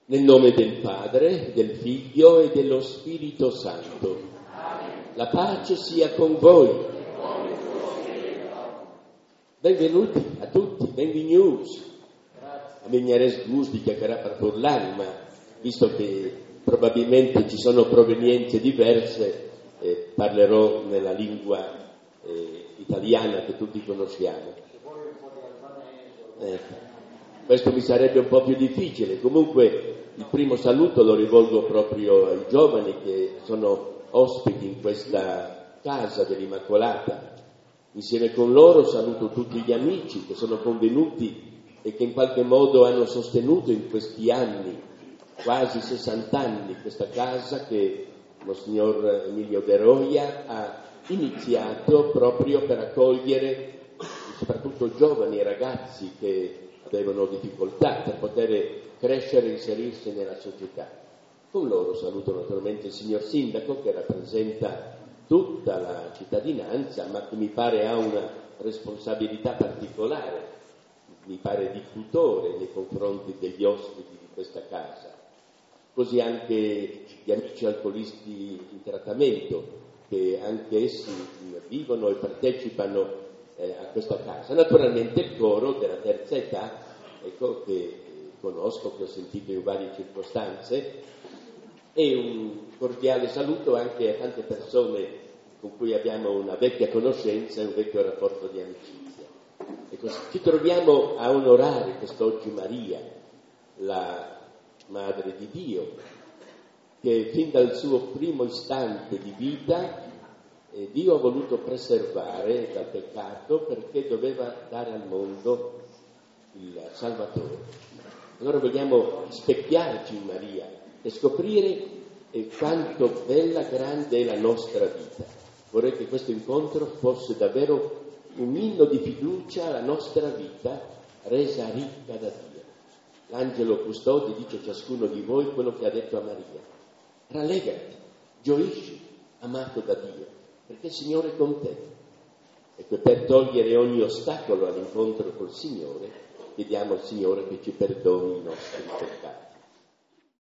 Nel nome del Padre, del Figlio e dello Spirito Santo. La pace sia con voi. Benvenuti a tutti, benvenuti. Mi viene scusa di chiacchierare per parlare, ma visto che probabilmente ci sono provenienze diverse, parlerò nella lingua italiana che tutti conosciamo. Questo mi sarebbe un po' più difficile. Comunque il primo saluto lo rivolgo proprio ai giovani che sono ospiti in questa casa dell'Immacolata. Insieme con loro saluto tutti gli amici che sono convenuti e che in qualche modo hanno sostenuto in questi anni, quasi 60 anni, questa casa che Monsignor Emilio De Roia ha iniziato proprio per accogliere soprattutto giovani e ragazzi che avevano difficoltà per poter crescere e inserirsi nella società. Con loro saluto naturalmente il signor Sindaco che rappresenta tutta la cittadinanza, ma che mi pare ha una responsabilità particolare, mi pare di tutore nei confronti degli ospiti di questa casa. Così anche gli amici alcolisti in trattamento, che anche essi vivono e partecipano a questa casa. Naturalmente il coro della terza età, ecco, che conosco, che ho sentito in varie circostanze, e un cordiale saluto anche a tante persone con cui abbiamo una vecchia conoscenza e un vecchio rapporto di amicizia. Ecco, ci troviamo a onorare quest'oggi Maria, la Madre di Dio, che fin dal suo primo istante di vita Dio ha voluto preservare dal peccato perché doveva dare al mondo il Salvatore. Allora vogliamo specchiarci in Maria e scoprire quanto bella, grande è la nostra vita. Vorrei che questo incontro fosse davvero un inno di fiducia alla nostra vita resa ricca da Dio. L'angelo custode dice a ciascuno di voi quello che ha detto a Maria: rallegrati, gioisci, amato da Dio, perché il Signore è con te. E per togliere ogni ostacolo all'incontro col Signore chiediamo al Signore che ci perdoni i nostri peccati.